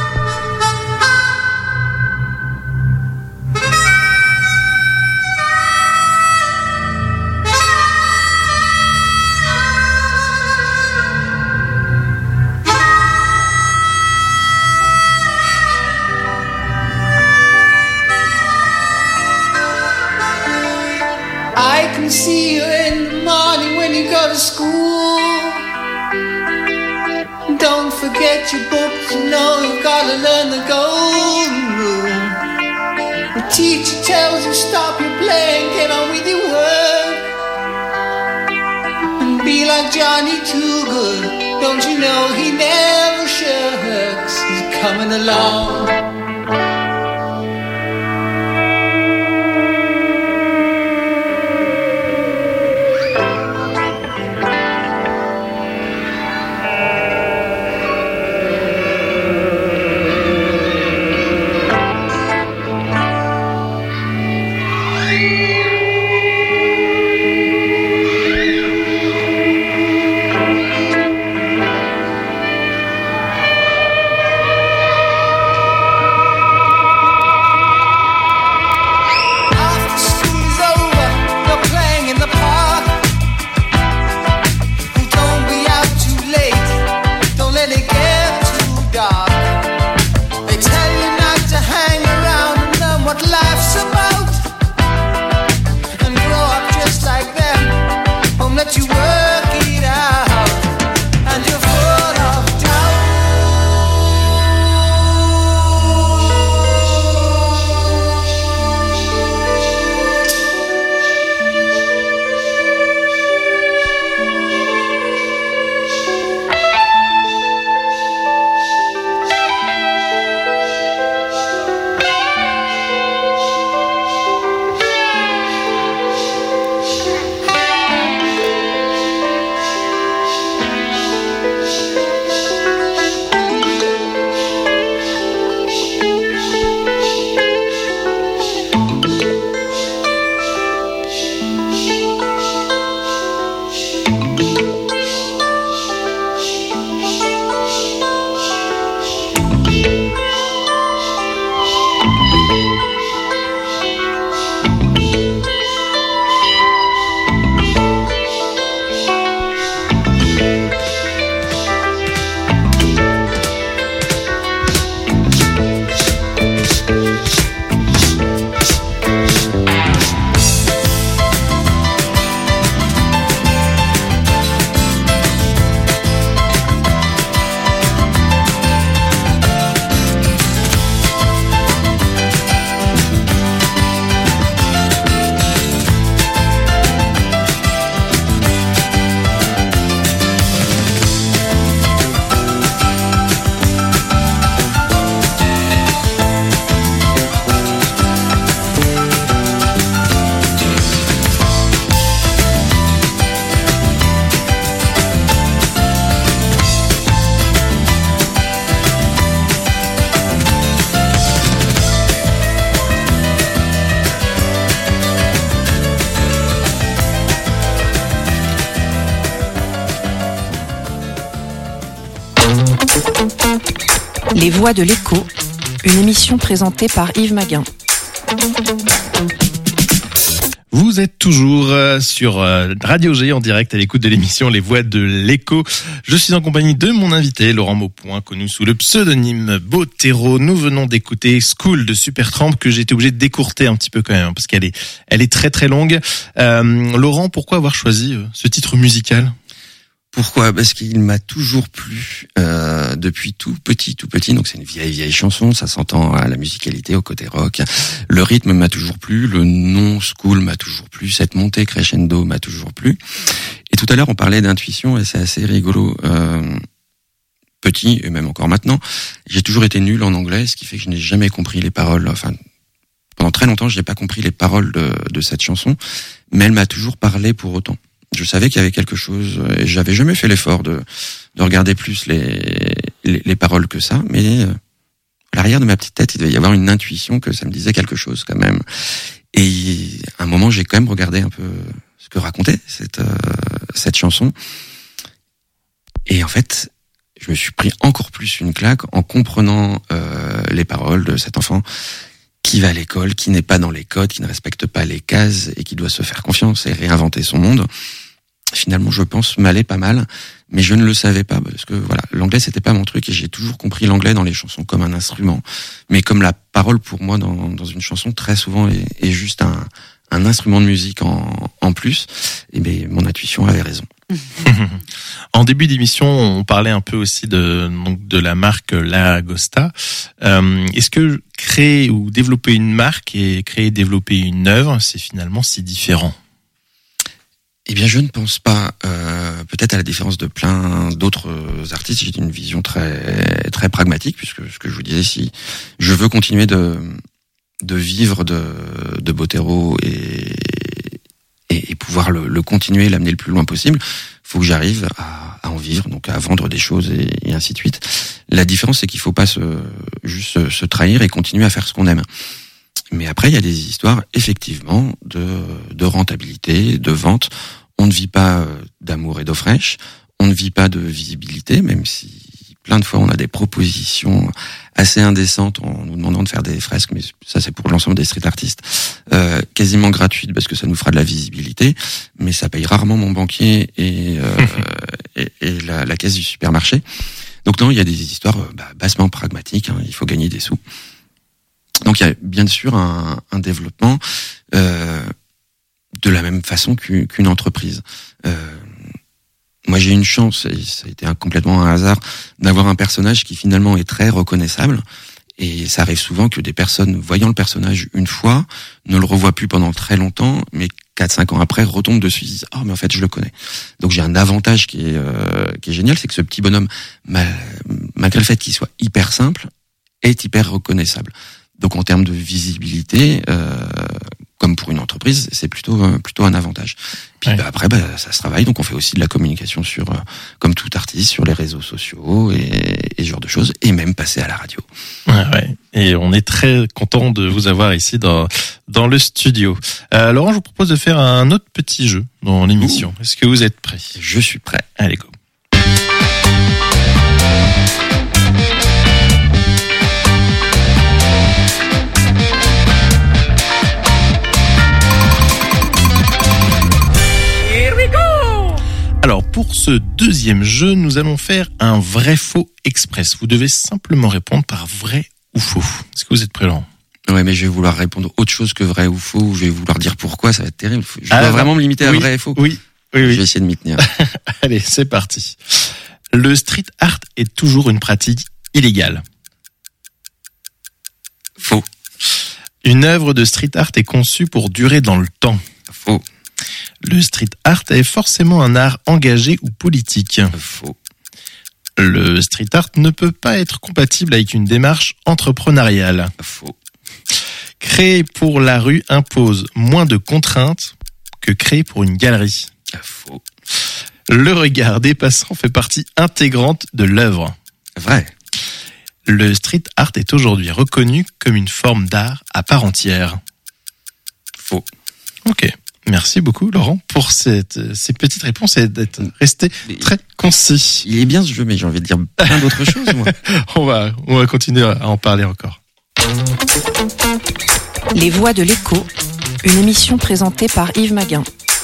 Bye. see you in the morning when you go to school. Don't forget your books, you know you've gotta learn the golden rule. The teacher tells you stop your playing, get on with your work. And be like Johnny Too Good, don't you know he never shirks, he's coming along. Les Voix de l'écho, une émission présentée par Yves Maguin. Vous êtes toujours sur Radio G en direct à l'écoute de l'émission Les Voix de l'écho. Je suis en compagnie de mon invité Laurent Maupoint, connu sous le pseudonyme Botero. Nous venons d'écouter School de Supertramp, que j'ai été obligé de décourter un petit peu quand même parce qu'elle est, elle est très très longue. Euh, Laurent, pourquoi avoir choisi ce titre musical ? Pourquoi ? Parce qu'il m'a toujours plu euh, depuis tout petit, tout petit. Donc c'est une vieille, vieille chanson. Ça s'entend à la musicalité, au côté rock. Le rythme m'a toujours plu. Le nom School m'a toujours plu. Cette montée crescendo m'a toujours plu. Et tout à l'heure, on parlait d'intuition et c'est assez rigolo. Euh, petit et même encore maintenant, j'ai toujours été nul en anglais, ce qui fait que je n'ai jamais compris les paroles. Enfin, pendant très longtemps, je n'ai pas compris les paroles de, de cette chanson, mais elle m'a toujours parlé pour autant. Je savais qu'il y avait quelque chose et j'avais jamais fait l'effort de, de regarder plus les, les, les paroles que ça, mais à l'arrière de ma petite tête, il devait y avoir une intuition que ça me disait quelque chose quand même. Et à un moment, j'ai quand même regardé un peu ce que racontait cette, euh, cette chanson. Et en fait, je me suis pris encore plus une claque en comprenant euh, les paroles de cet enfant qui va à l'école, qui n'est pas dans les codes, qui ne respecte pas les cases et qui doit se faire confiance et réinventer son monde. Finalement, je pense, m'allait pas mal, mais je ne le savais pas parce que voilà, l'anglais c'était pas mon truc et j'ai toujours compris l'anglais dans les chansons comme un instrument, mais comme la parole pour moi dans, dans une chanson très souvent est, est juste un, un instrument de musique en, en plus, et ben mon intuition avait raison. En début d'émission, on parlait un peu aussi de donc de la marque Laragosta. Euh, est-ce que créer ou développer une marque et créer et développer une œuvre, c'est finalement si différent? Eh bien, je ne pense pas. Euh, peut-être à la différence de plein d'autres artistes, j'ai une vision très très pragmatique, puisque ce que je vous disais, si je veux continuer de de vivre de de Botero et et, et pouvoir le, le continuer, l'amener le plus loin possible, faut que j'arrive à, à en vivre, donc à vendre des choses et, et ainsi de suite. La différence, c'est qu'il faut pas se juste se, se trahir et continuer à faire ce qu'on aime. Mais après, il y a des histoires, effectivement, de, de rentabilité, de vente. On ne vit pas d'amour et d'eau fraîche. On ne vit pas de visibilité, même si plein de fois on a des propositions assez indécentes en nous demandant de faire des fresques, mais ça c'est pour l'ensemble des street artistes, euh, quasiment gratuites parce que ça nous fera de la visibilité, mais ça paye rarement mon banquier et, euh, et, et la, la caisse du supermarché. Donc non, il y a des histoires bah, bassement pragmatiques, hein, il faut gagner des sous. Donc il y a bien sûr un, un développement euh, de la même façon qu'une entreprise. Euh, moi j'ai une chance, et ça a été un, complètement un hasard, d'avoir un personnage qui finalement est très reconnaissable. Et ça arrive souvent que des personnes, voyant le personnage une fois, ne le revoient plus pendant très longtemps, mais quatre cinq ans après, retombent dessus et disent « Oh, mais en fait, je le connais ». Donc j'ai un avantage qui est, euh, qui est génial, c'est que ce petit bonhomme, mal, malgré le fait qu'il soit hyper simple, est hyper reconnaissable. Donc en termes de visibilité, euh, comme pour une entreprise, c'est plutôt euh, plutôt un avantage. Puis ouais. bah, après, bah, ça se travaille, donc on fait aussi de la communication sur, euh, comme tout artiste, sur les réseaux sociaux et, et ce genre de choses, et même passer à la radio. Ouais, ouais. Et on est très content de vous avoir ici dans dans le studio. Euh, Laurent, je vous propose de faire un autre petit jeu dans l'émission. Ouh. Est-ce que vous êtes prêts? Je suis prêt. Allez, go. Alors, pour ce deuxième jeu, nous allons faire un vrai-faux express. Vous devez simplement répondre par vrai ou faux. Est-ce que vous êtes prêts, Laurent? Ouais, mais je vais vouloir répondre autre chose que vrai ou faux. Je vais vouloir dire pourquoi, ça va être terrible. Je ah, dois bah, vraiment me limiter oui, à vrai et faux. Oui, oui, oui. Je vais essayer de m'y tenir. Allez, c'est parti. Le street art est toujours une pratique illégale. Faux. Une œuvre de street art est conçue pour durer dans le temps. Faux. Le street art est forcément un art engagé ou politique. Faux. Le street art ne peut pas être compatible avec une démarche entrepreneuriale. Faux. Créer pour la rue impose moins de contraintes que créer pour une galerie. Faux. Le regard des passants fait partie intégrante de l'œuvre. Vrai. Le street art est aujourd'hui reconnu comme une forme d'art à part entière. Faux. Ok. Merci beaucoup, Laurent, pour cette, ces petites réponses et d'être resté très concis. Il est bien ce jeu, mais j'ai envie de dire plein d'autres choses, moi. on va, on va continuer à en parler encore. Les Voix de l'écho, une émission présentée par Yves Maguin.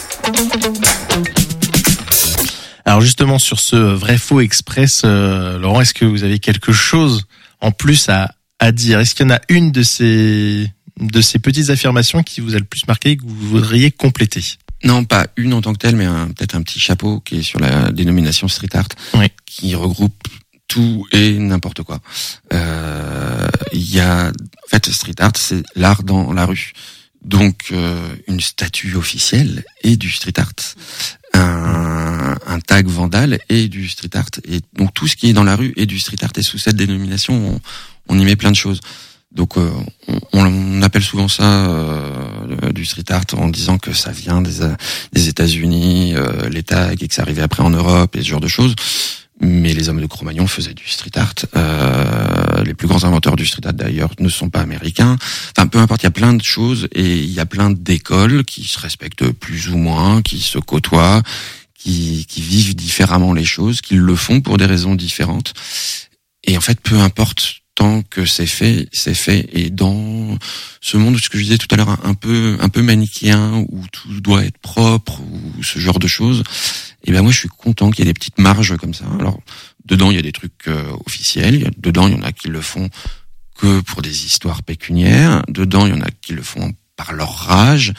Alors justement, sur ce vrai-faux express, euh, Laurent, est-ce que vous avez quelque chose en plus à, à dire? Est-ce qu'il y en a une de ces... de ces petites affirmations qui vous a le plus marqué et que vous voudriez compléter? Non, pas une en tant que telle, mais un, peut-être un petit chapeau qui est sur la dénomination street art, oui. qui regroupe tout et n'importe quoi. Euh, il y a, en fait, street art, c'est l'art dans la rue. Donc, euh, une statue officielle et du street art. Un, un tag vandale et du street art. Et donc, tout ce qui est dans la rue et du street art. Et sous cette dénomination, on, on y met plein de choses. Donc euh, on, on appelle souvent ça euh, du street art en disant que ça vient des, des États-Unis, euh, les tags, et que ça arrivait après en Europe et ce genre de choses. Mais les hommes de Cro-Magnon faisaient du street art. Euh, les plus grands inventeurs du street art d'ailleurs ne sont pas américains. Enfin, peu importe, il y a plein de choses et il y a plein d'écoles qui se respectent plus ou moins, qui se côtoient, qui, qui vivent différemment les choses, qui le font pour des raisons différentes. Et en fait, peu importe. Tant que c'est fait, c'est fait. Et dans ce monde, ce que je disais tout à l'heure, un peu, un peu manichéen, où tout doit être propre, ou ce genre de choses, et ben moi, je suis content qu'il y ait des petites marges comme ça. Alors, dedans, il y a des trucs euh, officiels. Dedans, il y en a qui le font que pour des histoires pécuniaires. Dedans, il y en a qui le font par leur rage,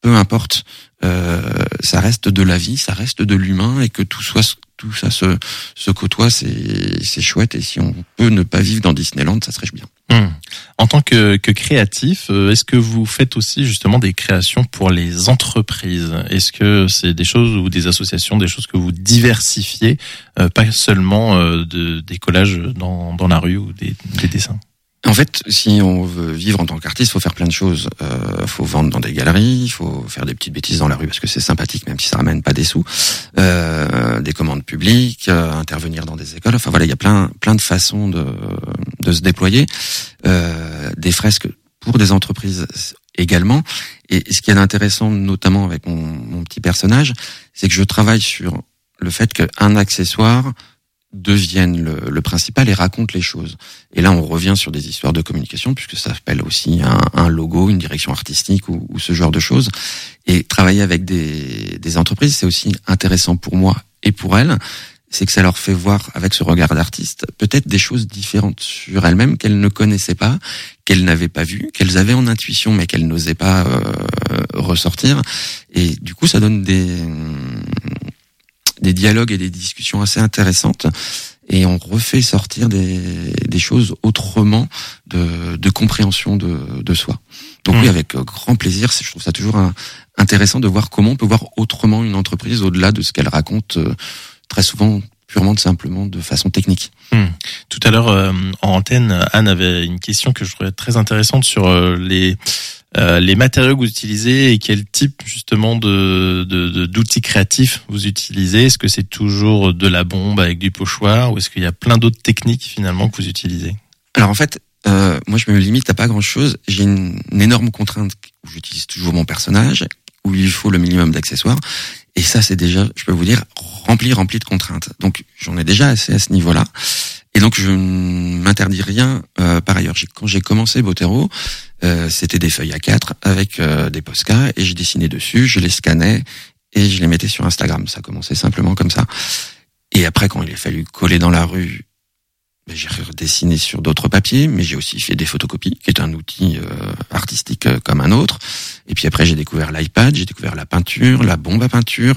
peu importe, euh, ça reste de la vie, ça reste de l'humain, et que tout soit tout ça se, se côtoie, c'est, c'est chouette. Et si on peut ne pas vivre dans Disneyland, ça serait bien. Mmh. En tant que, que créatif, est-ce que vous faites aussi justement des créations pour les entreprises ? Est-ce que c'est des choses ou des associations, des choses que vous diversifiez, euh, pas seulement euh, de, des collages dans, dans la rue ou des, des dessins ? En fait, si on veut vivre en tant qu'artiste, faut faire plein de choses. Euh, faut vendre dans des galeries, il faut faire des petites bêtises dans la rue parce que c'est sympathique, même si ça ramène pas des sous. Euh, des commandes publiques, euh, intervenir dans des écoles. Enfin voilà, il y a plein, plein de façons de, de se déployer. Euh, des fresques pour des entreprises également. Et ce qui est intéressant, notamment avec mon, mon petit personnage, c'est que je travaille sur le fait qu'un accessoire deviennent le, le principal et racontent les choses. Et là, on revient sur des histoires de communication, puisque ça s'appelle aussi un, un logo, une direction artistique ou, ou ce genre de choses. Et travailler avec des, des entreprises, c'est aussi intéressant pour moi et pour elles. C'est que ça leur fait voir, avec ce regard d'artiste, peut-être des choses différentes sur elles-mêmes qu'elles ne connaissaient pas, qu'elles n'avaient pas vues, qu'elles avaient en intuition, mais qu'elles n'osaient pas euh, ressortir. Et du coup, ça donne des... des dialogues et des discussions assez intéressantes, et on refait sortir des, des choses autrement de, de compréhension de, de soi. Donc mmh. oui, avec grand plaisir, je trouve ça toujours un, intéressant de voir comment on peut voir autrement une entreprise au-delà de ce qu'elle raconte, euh, très souvent purement de simplement de façon technique. Mmh. Tout à l'heure, euh, en antenne, Anne avait une question que je trouvais très intéressante sur euh, les Euh, les matériaux que vous utilisez et quel type justement de, de, de d'outils créatifs vous utilisez. Est-ce que c'est toujours de la bombe avec du pochoir ou est-ce qu'il y a plein d'autres techniques finalement que vous utilisez ? Alors en fait, euh, moi je me limite à pas grand-chose. J'ai une, une énorme contrainte où j'utilise toujours mon personnage, où il faut le minimum d'accessoires. Et ça c'est déjà, je peux vous dire, rempli, rempli de contraintes. Donc j'en ai déjà assez à ce niveau-là. Et donc je ne m'interdis rien euh, par ailleurs. J'ai, quand j'ai commencé Botero, euh, c'était des feuilles A quatre avec euh, des Posca et je dessinais dessus, je les scannais et je les mettais sur Instagram. Ça commençait simplement comme ça. Et après, quand il a fallu coller dans la rue, ben, j'ai redessiné sur d'autres papiers, mais j'ai aussi fait des photocopies, qui est un outil euh, artistique euh, comme un autre. Et puis après, j'ai découvert l'iPad, j'ai découvert la peinture, la bombe à peinture,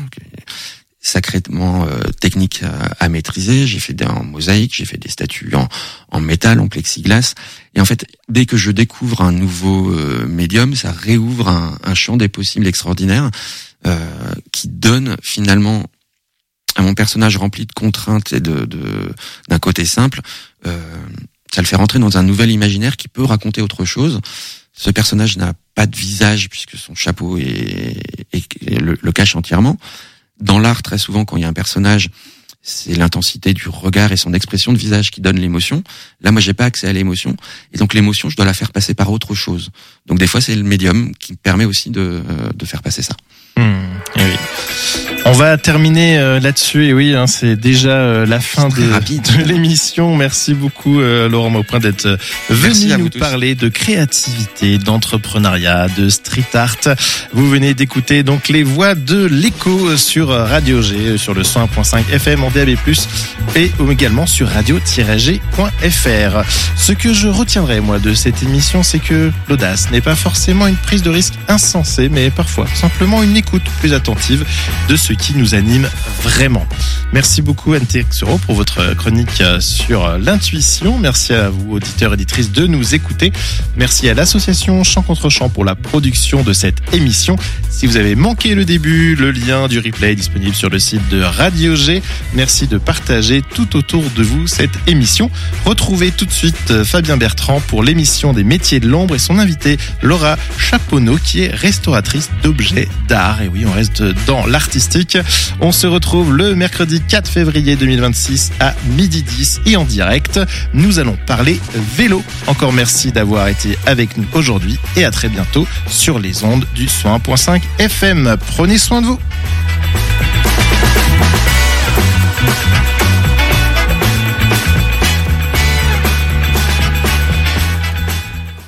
sacrément euh, technique à, à maîtriser. J'ai fait des en mosaïque, j'ai fait des statues en, en métal, en plexiglas. Et en fait, dès que je découvre un nouveau euh, médium, ça réouvre un, un champ des possibles extraordinaires euh, qui donne finalement à mon personnage rempli de contraintes et de, de d'un côté simple, euh, ça le fait rentrer dans un nouvel imaginaire qui peut raconter autre chose. Ce personnage n'a pas de visage puisque son chapeau est, est, est le, le cache entièrement. Dans l'art, très souvent, quand il y a un personnage, c'est l'intensité du regard et son expression de visage qui donne l'émotion. Là, moi, j'ai pas accès à l'émotion. Et donc, l'émotion, je dois la faire passer par autre chose. Donc, des fois, c'est le médium qui me permet aussi de, de faire passer ça. Mmh, oui. On va terminer euh, là-dessus. Et oui, hein, c'est déjà euh, la fin de, de l'émission. Merci beaucoup, euh, Laurent Maupin, d'être euh, venu nous tous. parler de créativité, d'entrepreneuriat, de street art. Vous venez d'écouter donc les voix de l'écho sur Radio G, sur le cent un point cinq F M en D A B plus, et également sur radio tiret g point f r. Ce que je retiendrai, moi, de cette émission, c'est que l'audace n'est pas forcément une prise de risque insensée, mais parfois simplement une écoute plus attentive de ce qui nous anime vraiment. Merci beaucoup Anne Texero pour votre chronique sur l'intuition. Merci à vous auditeurs et auditrices de nous écouter. Merci à l'association Chant contre Chant pour la production de cette émission. Si vous avez manqué le début, le lien du replay est disponible sur le site de Radio G. Merci de partager tout autour de vous cette émission. Retrouvez tout de suite Fabien Bertrand pour l'émission des métiers de l'ombre et son invité Laura Chaponneau qui est restauratrice d'objets d'art. Et oui, on reste dans l'artistique. On se retrouve le mercredi quatre février deux mille vingt-six à midi dix et en direct. Nous allons parler vélo. Encore merci d'avoir été avec nous aujourd'hui et à très bientôt sur les ondes du cent un point cinq F M. Prenez soin de vous.